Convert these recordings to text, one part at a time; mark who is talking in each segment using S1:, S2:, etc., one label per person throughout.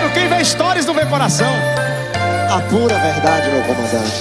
S1: Mano, quem vê stories não vê coração.
S2: A pura verdade, meu comandante.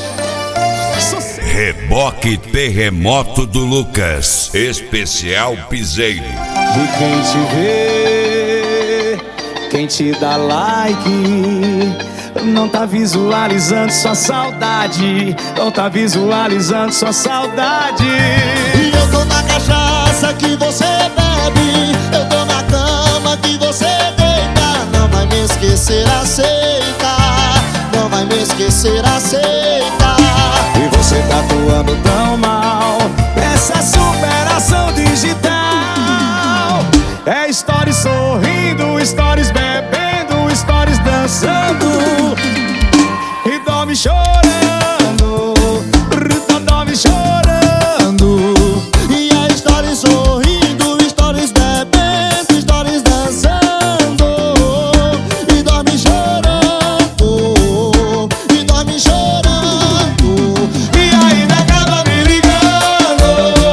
S3: Reboque Terremoto do Lucas, especial piseiro.
S1: E quem te vê, quem te dá like, não tá visualizando sua saudade. Não tá visualizando sua saudade.
S2: E eu tô na cachaça que você bebe, eu tô na cama que você deita. Não vai me esquecer, aceita. Não vai me esquecer, aceita.
S1: E você tá atuando tão mal nessa superação digital. É stories sorrindo, stories bebendo, stories dançando e dorme chorando, dorme chorando.
S2: E a stories sorrindo, stories bebendo, stories dançando e dorme chorando, e dorme chorando.
S1: E ainda acaba me ligando,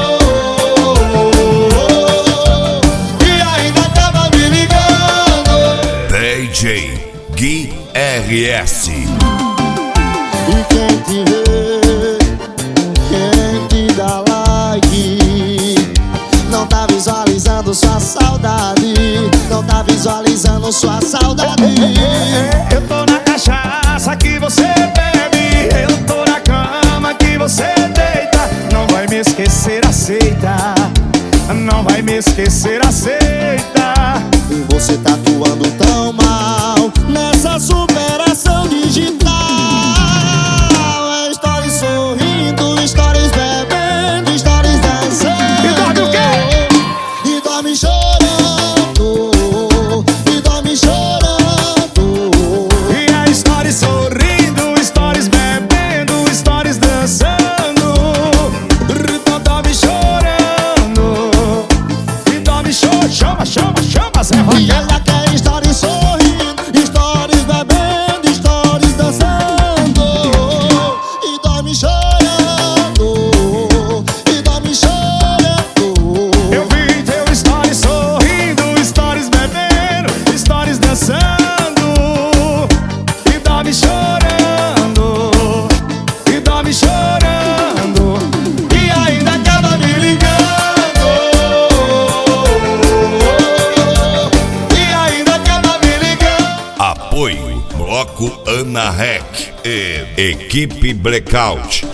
S1: e ainda acaba me ligando.
S3: DJ Gui RS.
S2: E quem te vê, quem te dá like, não tá visualizando sua saudade. Não tá visualizando sua saudade.
S1: Eu tô na cachaça que você bebe, eu tô na cama que você deita. Não vai me esquecer, aceita. Não vai me esquecer, aceita.
S2: E você tá atuando tão mal nessa superação digital. É stories sorrindo, stories bebendo, stories dançando.
S1: E dorme o quê?
S2: E dorme chorando, e dorme chorando.
S1: E a stories sorrindo, stories bebendo, stories dançando. Dorme chorando, e dorme chorando. Chama, chama, chama, Zé
S2: E
S1: Vaquero.
S2: ela quer stories sorrindo, stories bebendo, stories dançando. E dorme chorando, e dorme chorando.
S1: Eu vi teu stories sorrindo, stories bebendo, stories dançando. E dorme chorando, e dorme chorando. E ainda acaba me ligando, e ainda acaba me ligando.
S3: Apoio Bloco Ana Rec e Equipe Blackout.